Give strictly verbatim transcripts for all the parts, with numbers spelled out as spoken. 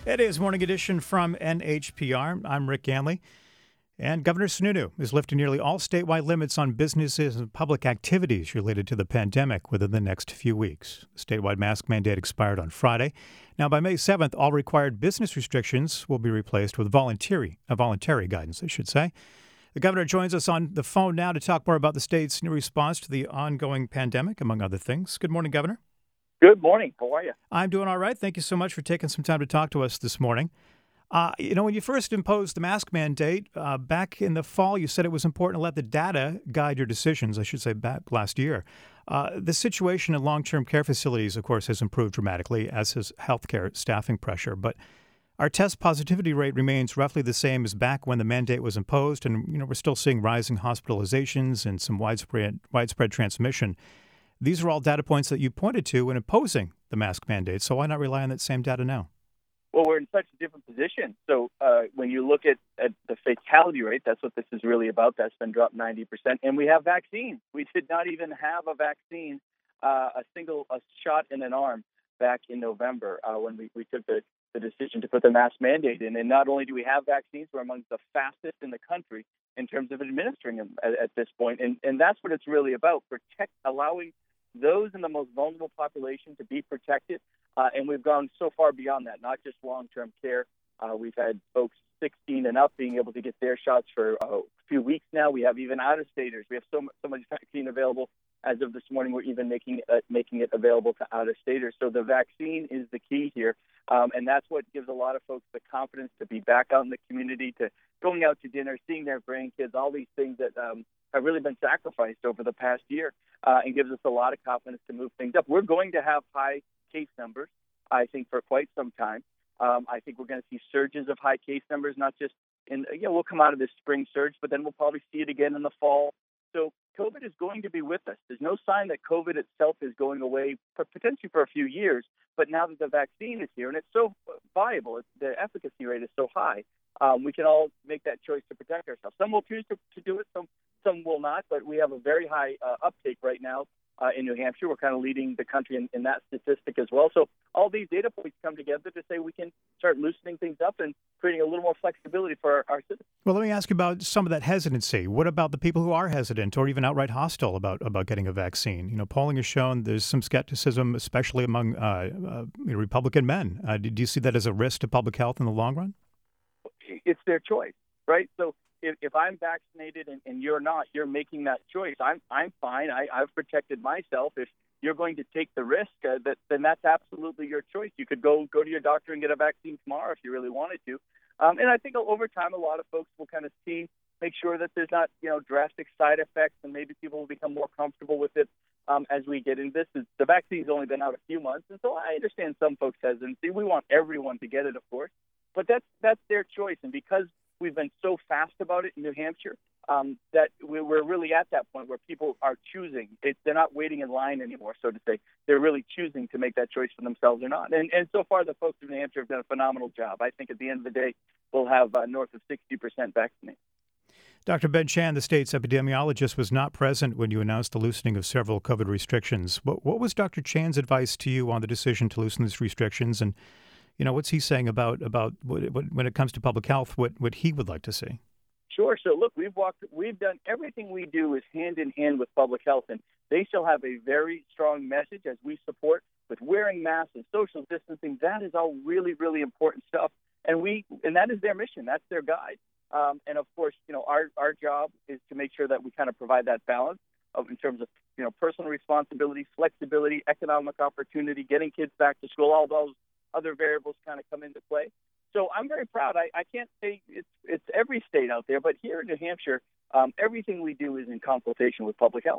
It is Morning Edition from N H P R. I'm Rick Ganley. And Governor Sununu is lifting nearly all statewide limits on businesses and public activities related to the pandemic within the next few weeks. The statewide mask mandate expired on Friday. Now, by May seventh, all required business restrictions will be replaced with voluntary, uh, voluntary guidance, I should say. The governor joins us on the phone now to talk more about the state's new response to the ongoing pandemic, among other things. Good morning, Governor. Good morning. How are you? I'm doing all right. Thank you so much for taking some time to talk to us this morning. Uh, you know, when you first imposed the mask mandate uh, back in the fall, you said it was important to let the data guide your decisions, I should say back last year. Uh, the situation in long-term care facilities, of course, has improved dramatically, as has healthcare staffing pressure. But our test positivity rate remains roughly the same as back when the mandate was imposed. And, you know, we're still seeing rising hospitalizations and some widespread widespread transmission. These are all data points that you pointed to when imposing the mask mandate. So why not rely on that same data now? Well, we're in such a different position. So uh, when you look at, at the fatality rate, that's what this is really about. That's been dropped ninety percent. And we have vaccines. We did not even have a vaccine, uh, a single a shot in an arm back in November uh, when we, we took the, the decision to put the mask mandate in. And not only do we have vaccines, we're among the fastest in the country in terms of administering them at, at this point. And, and that's what it's really about, protect, allowing those in the most vulnerable population to be protected. Uh, and we've gone so far beyond that, not just long-term care. Uh, we've had folks sixteen and up being able to get their shots for uh, a few weeks now. We have even out-of-staters. We have so much, so much vaccine available. As of this morning, we're even making uh, making it available to out-of-staters. So the vaccine is the key here. Um, and that's what gives a lot of folks the confidence to be back out in the community, to going out to dinner, seeing their grandkids, all these things that um, have really been sacrificed over the past year, uh, and gives us a lot of confidence to move things up. We're going to have high case numbers, I think, for quite some time. Um, I think we're going to see surges of high case numbers, not just in, you know, we'll come out of this spring surge, but then we'll probably see it again in the fall. So COVID is going to be with us. There's no sign that COVID itself is going away, for potentially for a few years. But now that the vaccine is here and it's so viable, it's, the efficacy rate is so high, um, we can all make that choice to protect ourselves. Some will choose to, to do it, some some will not. But we have a very high uh, uptake right now uh, in New Hampshire. We're kind of leading the country in, in that statistic as well. So all these data points come together to say we can start loosening things up and creating a little more flexibility for our, our citizens. Well, let me ask you about some of that hesitancy. What about the people who are hesitant or even outright hostile about, about getting a vaccine? You know, polling has shown there's some skepticism, especially among uh, uh, Republican men. Uh, do you see that as a risk to public health in the long run? It's their choice, right? So if, if I'm vaccinated and, and you're not, you're making that choice. I'm I'm fine. I, I've protected myself. If you're going to take the risk, uh, that, then that's absolutely your choice. You could go go to your doctor and get a vaccine tomorrow if you really wanted to. Um, and I think over time, a lot of folks will kind of see, make sure that there's not, you know, drastic side effects, and maybe people will become more comfortable with it um, as we get into this. The vaccine's only been out a few months, and so I understand some folks' hesitancy. We want everyone to get it, of course, but that's that's their choice. And because we've been so fast about it in New Hampshire, um, that we're really at that point where people are choosing. It, they're not waiting in line anymore, so to say. They're really choosing to make that choice for themselves or not. And, and so far, the folks in New Hampshire have done a phenomenal job. I think at the end of the day, we'll have uh, north of sixty percent vaccinated. Doctor Ben Chan, the state's epidemiologist, was not present when you announced the loosening of several COVID restrictions. What, what was Doctor Chan's advice to you on the decision to loosen these restrictions? And, you know, what's he saying about, about what, what, when it comes to public health, what, what he would like to see? Sure. So, look, we've walked, we've done everything we do is hand in hand with public health, and they shall have a very strong message as we support with wearing masks and social distancing. That is all really, really important stuff, and we, and that is their mission. That's their guide. Um, and of course, you know, our our job is to make sure that we kind of provide that balance of, in terms of, you know, personal responsibility, flexibility, economic opportunity, getting kids back to school. All those other variables kind of come into play. So I'm very proud. I, I can't say it's it's every state out there, but here in New Hampshire, um, everything we do is in consultation with public health.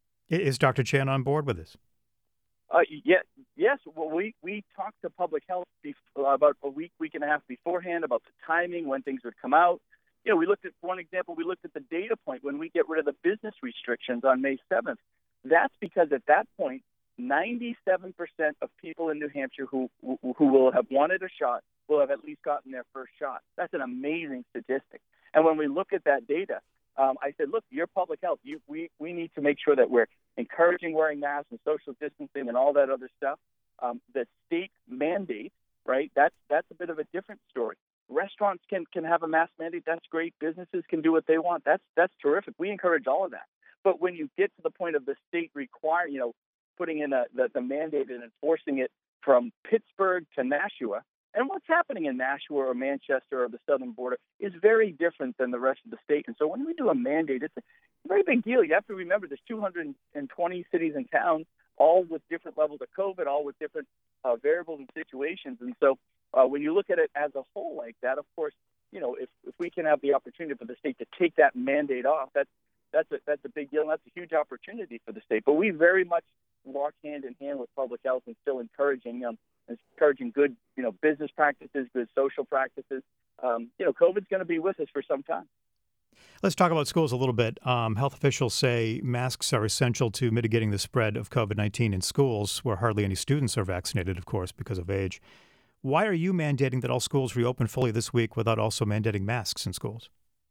Is Doctor Chan on board with this? Uh, yeah, yes. Well, we, we talked to public health before, about a week, week and a half beforehand about the timing, when things would come out. You know, we looked at, for one example, we looked at the data point when we get rid of the business restrictions on May seventh. That's because at that point, ninety-seven percent of people in New Hampshire who who will have wanted a shot will have at least gotten their first shot. That's an amazing statistic. And when we look at that data, um, I said, look, your public health, you, we, we need to make sure that we're encouraging wearing masks and social distancing and all that other stuff. Um, the state mandate right? That's that's a bit of a different story. Restaurants can can have a mask mandate. That's great. Businesses can do what they want. That's that's terrific. We encourage all of that. But when you get to the point of the state require, you know, putting in a, the, the mandate and enforcing it from Pittsburgh to Nashua, and what's happening in Nashua or Manchester or the southern border is very different than the rest of the state. And so when we do a mandate, it's a very big deal. You have to remember there's two hundred twenty cities and towns, all with different levels of COVID, all with different uh, variables and situations. And so uh, when you look at it as a whole like that, of course, you know, if, if we can have the opportunity for the state to take that mandate off, that's that's a, that's a big deal. And that's a huge opportunity for the state. But we very much walk hand in hand with public health and still encouraging um, encouraging good, you know, business practices, good social practices. Um, you know, COVID's going to be with us for some time. Let's talk about schools a little bit. Um, health officials say masks are essential to mitigating the spread of COVID nineteen in schools, where hardly any students are vaccinated, of course, because of age. Why are you mandating that all schools reopen fully this week without also mandating masks in schools?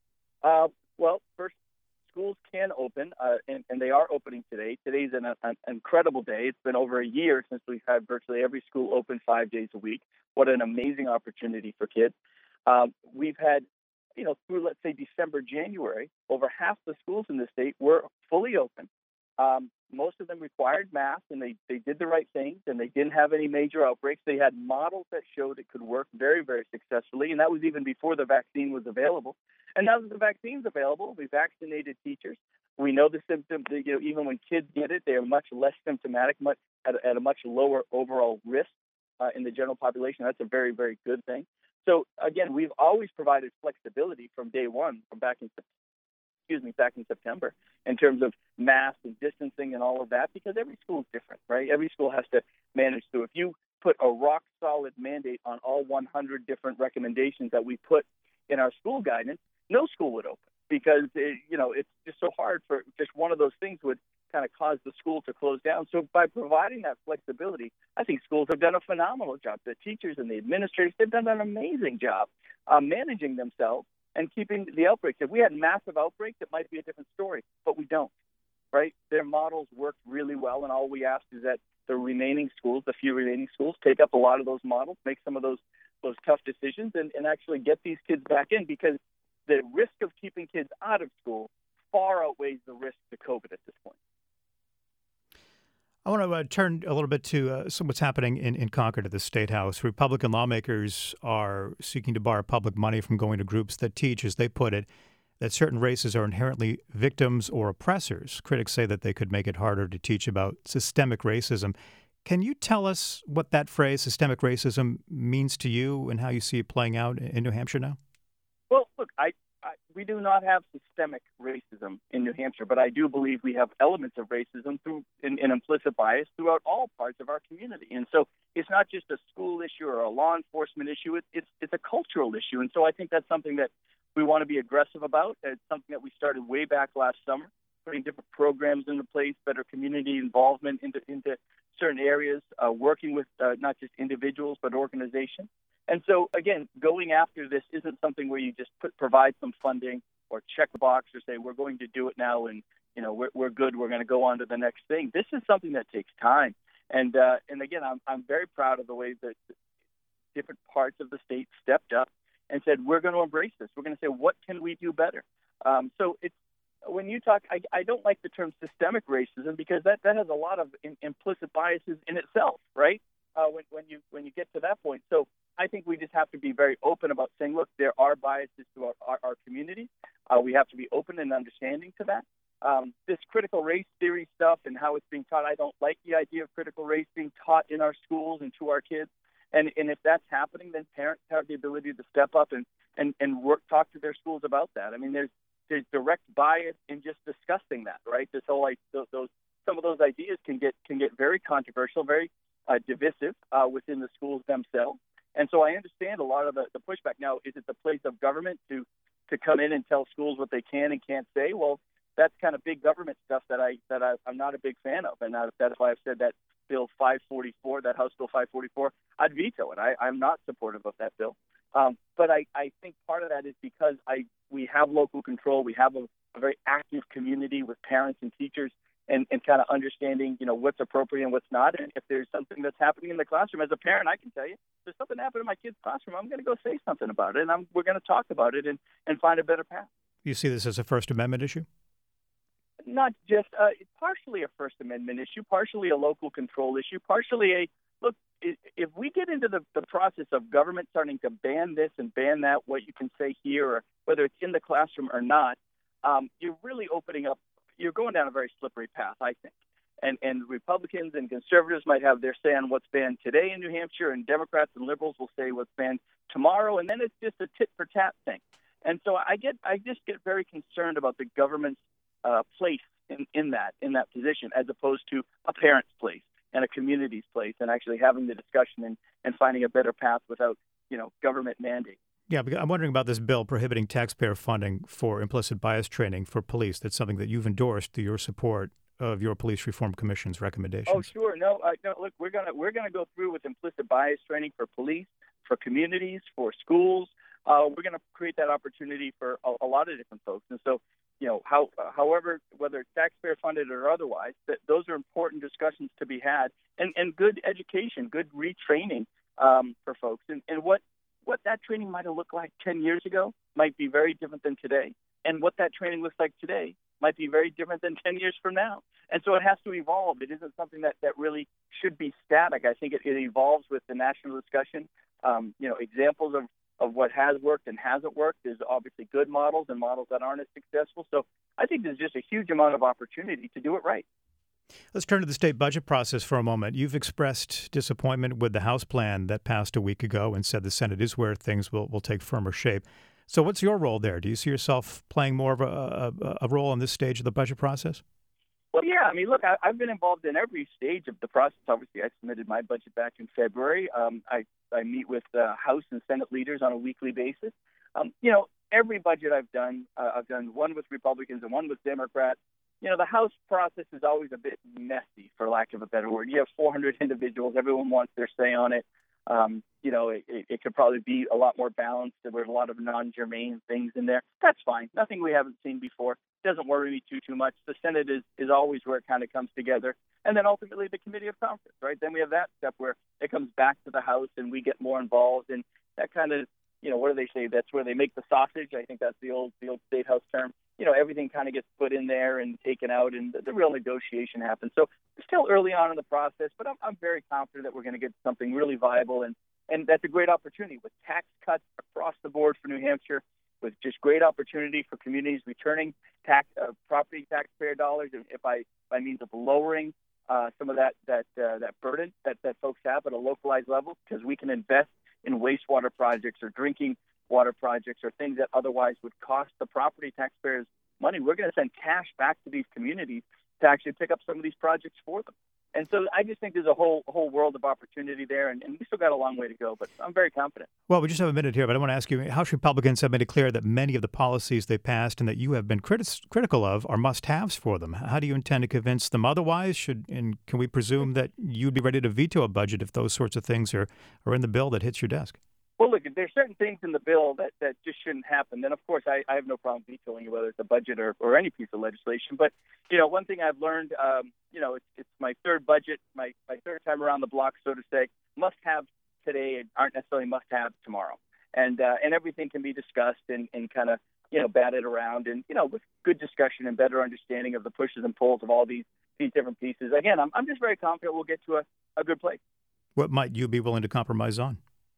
Uh, well, first, schools can open, uh, and, and they are opening today. Today's an, an incredible day. It's been over a year since we've had virtually every school open five days a week. What an amazing opportunity for kids. Um, we've had, you know, through, let's say, December, January, over half the schools in the state were fully open. Um, most of them required masks, and they, they did the right things, and they didn't have any major outbreaks. They had models that showed it could work very, very successfully, and that was even before the vaccine was available. And now that the vaccine's available, we vaccinated teachers. We know the symptoms, you know, even when kids get it, they are much less symptomatic, much at, a, at a much lower overall risk uh, in the general population. That's a very, very good thing. So, again, we've always provided flexibility from day one, from back in excuse me, back in September, in terms of masks and distancing and all of that, because every school is different, right? Every school has to manage through. If you put a rock-solid mandate on all one hundred different recommendations that we put in our school guidance, no school would open, because, it, you know, it's just so hard for just one of those things would kind of cause the school to close down. So by providing that flexibility, I think schools have done a phenomenal job. The teachers and the administrators, they've done an amazing job uh, managing themselves and keeping the outbreaks. If we had massive outbreaks, it might be a different story, but we don't, right? Their models work really well, and all we ask is that the remaining schools, the few remaining schools, take up a lot of those models, make some of those those tough decisions, and, and actually get these kids back in, because the risk of keeping kids out of school far outweighs the risk to COVID at this point. I want to uh, turn a little bit to uh, some, what's happening in, in Concord at the State House. Republican lawmakers are seeking to bar public money from going to groups that teach, as they put it, that certain races are inherently victims or oppressors. Critics say that they could make it harder to teach about systemic racism. Can you tell us what that phrase, systemic racism, means to you and how you see it playing out in New Hampshire now? Well, look, I we do not have systemic racism in New Hampshire, but I do believe we have elements of racism through an implicit bias throughout all parts of our community. And so it's not just a school issue or a law enforcement issue. It, it's it's a cultural issue. And so I think that's something that we want to be aggressive about. It's something that we started way back last summer, putting different programs into place, better community involvement into, into certain areas, uh, working with uh, not just individuals but organizations. And so, again, going after this isn't something where you just put, provide some funding or check the box or say, we're going to do it now and, you know, we're, we're good, we're going to go on to the next thing. This is something that takes time. And, uh, and again, I'm, I'm very proud of the way that different parts of the state stepped up and said, we're going to embrace this. We're going to say, what can we do better? Um, so it's, when you talk, I, I don't like the term systemic racism, because that, that has a lot of in, implicit biases in itself, right? Uh, when, when you when you get to that point. So I think we just have to be very open about saying, look, there are biases to our, our, our community. Uh, we have to be open and understanding to that. Um, this critical race theory stuff and how it's being taught, I don't like the idea of critical race being taught in our schools and to our kids. And, and if that's happening, then parents have the ability to step up and, and, and work, talk to their schools about that. I mean, there's there's direct bias in just discussing that, right? This whole like those, those some of those ideas can get can get very controversial, very uh, divisive uh, within the schools themselves. And so I understand a lot of the, the pushback. Now, is it the place of government to to come in and tell schools what they can and can't say? Well, that's kind of big government stuff that I that I, I'm not a big fan of, and that's why I've said that Bill five forty-four, that House Bill five forty-four, I'd veto it. I, I'm not supportive of that bill. Um, but I, I think part of that is because I we have local control. We have a, a very active community with parents and teachers, and, and kind of understanding, you know, what's appropriate and what's not. And if there's something that's happening in the classroom, as a parent, I can tell you, there's something happened in my kid's classroom, I'm going to go say something about it, and I'm, we're going to talk about it and, and find a better path. You see this as a First Amendment issue? Not just uh, partially a First Amendment issue, partially a local control issue, partially a look. If we get into the, the process of government starting to ban this and ban that, what you can say here, or whether it's in the classroom or not, um, you're really opening up. You're going down a very slippery path, I think. And and Republicans and conservatives might have their say on what's banned today in New Hampshire, and Democrats and liberals will say what's banned tomorrow, and then it's just a tit for tat thing. And so I get I just get very concerned about the government's uh, place in, in that in that position, as opposed to a parent's place and a community's place, and actually having the discussion and, and finding a better path without, you know, government mandate. Yeah, because I'm wondering about this bill prohibiting taxpayer funding for implicit bias training for police. That's something that you've endorsed through your support of your Police Reform Commission's recommendations. Oh, sure. No, uh, no. Look, we're gonna we're gonna go through with implicit bias training for police, for communities, for schools. Uh, we're gonna create that opportunity for a, a lot of different folks. And so, you know, how, however, whether it's taxpayer funded or otherwise, that those are important discussions to be had, and, and good education, good retraining um, for folks. And, and what, what that training might have looked like ten years ago might be very different than today. And what that training looks like today might be very different than ten years from now. And so it has to evolve. It isn't something that, that really should be static. I think it, it evolves with the national discussion. Um, you know, examples of of what has worked and hasn't worked. There's obviously good models and models that aren't as successful. So I think there's just a huge amount of opportunity to do it right. Let's turn to the state budget process for a moment. You've expressed disappointment with the House plan that passed a week ago and said the Senate is where things will, will take firmer shape. So what's your role there? Do you see yourself playing more of a, a, a role in this stage of the budget process? Well, yeah. I mean, look, I, I've been involved in every stage of the process. Obviously, I submitted my budget back in February. Um, I, I meet with uh, House and Senate leaders on a weekly basis. Um, you know, every budget I've done, uh, I've done one with Republicans and one with Democrats. You know, the House process is always a bit messy, for lack of a better word. You have four hundred individuals. Everyone wants their say on it. Um, you know, it, it could probably be a lot more balanced. There were a lot of non-germane things in there. That's fine. Nothing we haven't seen before. Doesn't worry me too, too much. The Senate is, is always where it kind of comes together. And then ultimately the Committee of Conference, right? Then we have that step where it comes back to the House and we get more involved. And that kind of, you know, what do they say? That's where they make the sausage. I think that's the old the old State House term. You know, everything kind of gets put in there and taken out, and the, the real negotiation happens. So it's still early on in the process, but I'm, I'm very confident that we're going to get something really viable. And, and that's a great opportunity with tax cuts across the board for New Hampshire, with just great opportunity for communities returning tax uh, property taxpayer dollars, if by by means of lowering uh, some of that that uh, that burden that, that folks have at a localized level, because we can invest in wastewater projects or drinking water projects or things that otherwise would cost the property taxpayers money. We're going to send cash back to these communities to actually pick up some of these projects for them. And so I just think there's a whole whole world of opportunity there, and, and we still got a long way to go, but I'm very confident. Well, we just have a minute here, but I want to ask you, House Republicans have made it clear that many of the policies they passed and that you have been critis- critical of are must-haves for them. How do you intend to convince them otherwise? Should and can we presume that you'd be ready to veto a budget if those sorts of things are, are in the bill that hits your desk? Well, look, there's certain things in the bill that, that just shouldn't happen. Then, of course, I, I have no problem vetoing whether it's a budget or, or any piece of legislation. But, you know, one thing I've learned, um, you know, it's, it's my third budget, my, my third time around the block, so to say. Must-have today aren't necessarily must-have tomorrow. And uh, and everything can be discussed and, and kind of, you know, batted around. And, you know, with good discussion and better understanding of the pushes and pulls of all these, these different pieces. Again, I'm, I'm just very confident we'll get to a, a good place. What might you be willing to compromise on?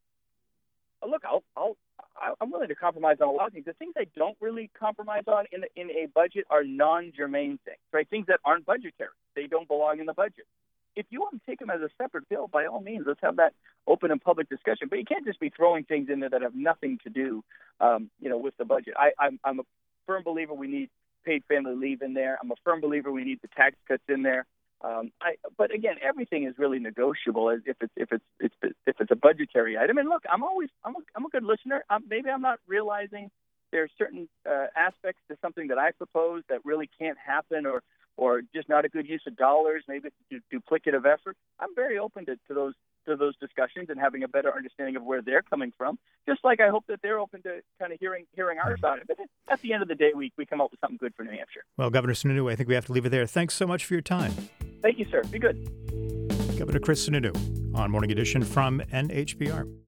Look, I'll, I'll, I'm willing to compromise on a lot of things. The things I don't really compromise on in in a budget are non-germane things, right? Things that aren't budgetary. They don't belong in the budget. If you want to take them as a separate bill, by all means, let's have that open and public discussion. But you can't just be throwing things in there that have nothing to do, um, you know, with the budget. I, I'm, I'm a firm believer we need paid family leave in there. I'm a firm believer we need the tax cuts in there. Um, I, but again, everything is really negotiable as if it's if it's, it's if it's a budgetary item. And look, I'm always I'm a, I'm a good listener. Um, maybe I'm not realizing there are certain uh, aspects to something that I propose that really can't happen, or or just not a good use of dollars. Maybe it's a duplicative effort. I'm very open to, to those to those discussions and having a better understanding of where they're coming from. Just like I hope that they're open to kind of hearing hearing our side of it. But at the end of the day, we we come up with something good for New Hampshire. Well, Governor Sununu, I think we have to leave it there. Thanks so much for your time. Thank you, sir. Be good. Governor Chris Sununu on Morning Edition from N H B R.